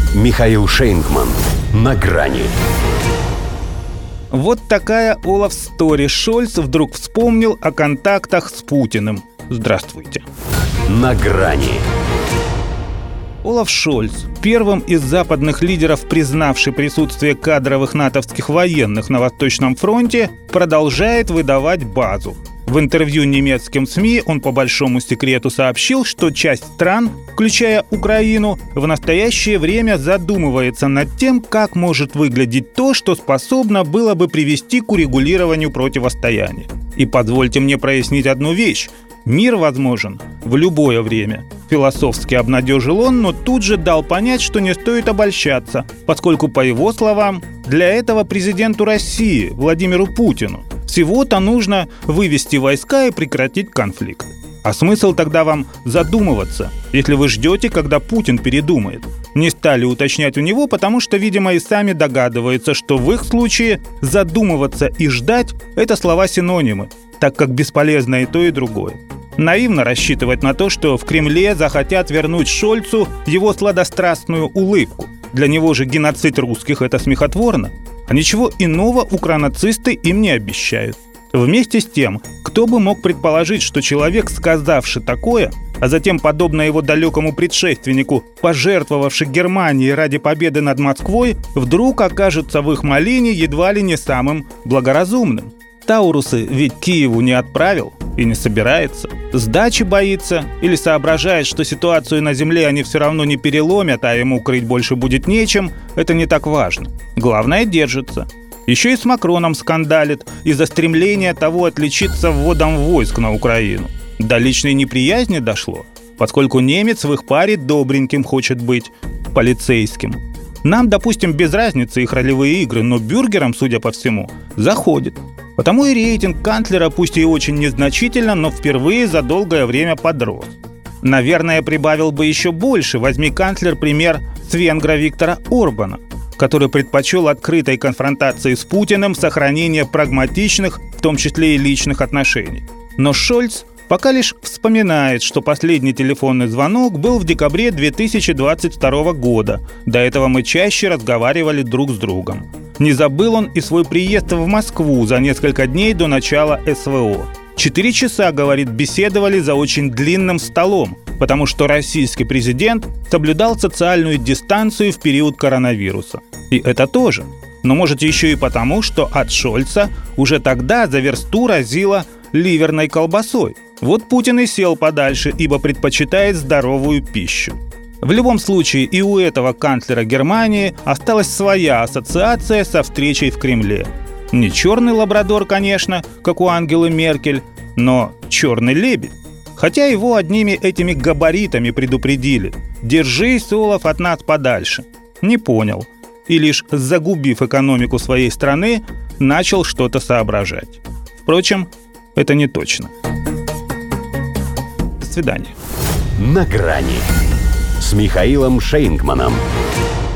Михаил Шейнгман. На грани. Вот такая Олаф-стори. Шольц вдруг вспомнил о контактах с Путиным. Здравствуйте. На грани. Олаф Шольц, первым из западных лидеров, признавший присутствие кадровых натовских военных на Восточном фронте, продолжает выдавать базу. В интервью немецким СМИ он по большому секрету сообщил, что часть стран, включая Украину, в настоящее время задумывается над тем, как может выглядеть то, что способно было бы привести к урегулированию противостояния. И позвольте мне прояснить одну вещь. Мир возможен в любое время. Философски обнадежил он, но тут же дал понять, что не стоит обольщаться, поскольку, по его словам, для этого президенту России, Владимиру Путину, всего-то нужно вывести войска и прекратить конфликт. А смысл тогда вам задумываться, если вы ждете, когда Путин передумает? Не стали уточнять у него, потому что, видимо, и сами догадываются, что в их случае задумываться и ждать – это слова-синонимы, так как бесполезно и то, и другое. Наивно рассчитывать на то, что в Кремле захотят вернуть Шольцу его сладострастную улыбку. Для него же геноцид русских – это смехотворно, а ничего иного укронацисты им не обещают. Вместе с тем, кто бы мог предположить, что человек, сказавший такое, а затем, подобно его далекому предшественнику, пожертвовавший Германии ради победы над Москвой, вдруг окажется в их молении едва ли не самым благоразумным. Таурусы ведь Киеву не отправил и не собирается. Сдачи боится или соображает, что ситуацию на земле они все равно не переломят, а ему крыть больше будет нечем, это не так важно. Главное, держится. Еще и с Макроном скандалит из-за стремления того отличиться вводом войск на Украину. До личной неприязни дошло, поскольку немец в их паре добреньким хочет быть, полицейским. Нам, допустим, без разницы их ролевые игры, но бюргерам, судя по всему, заходит. Потому и рейтинг канцлера, пусть и очень незначительно, но впервые за долгое время подрос. Наверное, прибавил бы еще больше, возьми канцлер пример с венгра Виктора Орбана, который предпочел открытой конфронтации с Путиным сохранение прагматичных, в том числе и личных отношений. Но Шольц пока лишь вспоминает, что последний телефонный звонок был в декабре 2022 года. До этого мы чаще разговаривали друг с другом. Не забыл он и свой приезд в Москву за несколько дней до начала СВО. 4 часа, говорит, беседовали за очень длинным столом, потому что российский президент соблюдал социальную дистанцию в период коронавируса. И это тоже. Но может еще и потому, что от Шольца уже тогда за версту разило ливерной колбасой. Вот Путин и сел подальше, ибо предпочитает здоровую пищу. В любом случае, и у этого канцлера Германии осталась своя ассоциация со встречей в Кремле. Не черный лабрадор, конечно, как у Ангелы Меркель, но черный лебедь. Хотя его одними этими габаритами предупредили: «Держись, Олаф, от нас подальше». Не понял. И лишь загубив экономику своей страны, начал что-то соображать. Впрочем, это не точно. До свидания. На грани с Михаилом Шейнгманом.